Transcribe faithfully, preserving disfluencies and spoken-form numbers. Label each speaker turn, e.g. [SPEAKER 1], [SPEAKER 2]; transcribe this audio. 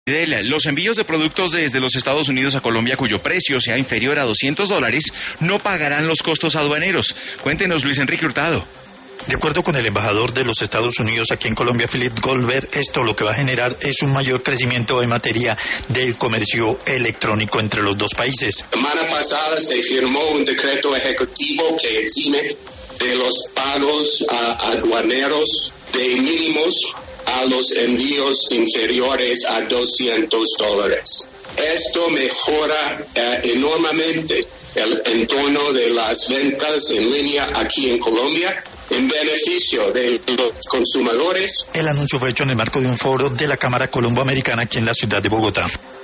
[SPEAKER 1] Los envíos de productos desde los Estados Unidos a Colombia cuyo precio sea inferior a doscientos dólares no pagarán los costos aduaneros. Cuéntenos, Luis Enrique Hurtado.
[SPEAKER 2] De acuerdo con el embajador de los Estados Unidos aquí en Colombia, Philip Goldberg, esto lo que va a generar es un mayor crecimiento en materia del comercio electrónico entre los dos países.
[SPEAKER 3] La semana pasada se firmó un decreto ejecutivo que exime de los pagos a aduaneros de mínimos a los envíos inferiores a doscientos dólares. Esto mejora eh, enormemente el entorno de las ventas en línea aquí en Colombia, en beneficio de los consumidores.
[SPEAKER 2] El anuncio fue hecho en el marco de un foro de la Cámara Colombo-Americana aquí en la ciudad de Bogotá.